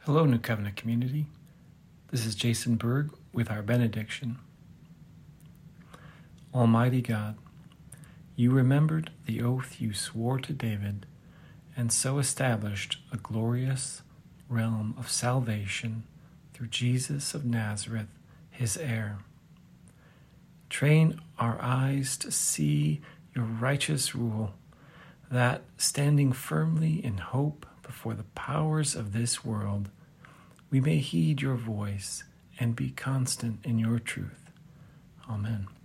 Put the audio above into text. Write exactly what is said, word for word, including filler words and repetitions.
Hello, New Covenant community. This is Jason Berg with our benediction. Almighty God, you remembered the oath you swore to David, and so established a glorious realm of salvation through Jesus of Nazareth, his heir. Train our eyes to see your righteous rule, that, standing firmly in hope before the powers of this world, we may heed your voice and be constant in your truth. Amen.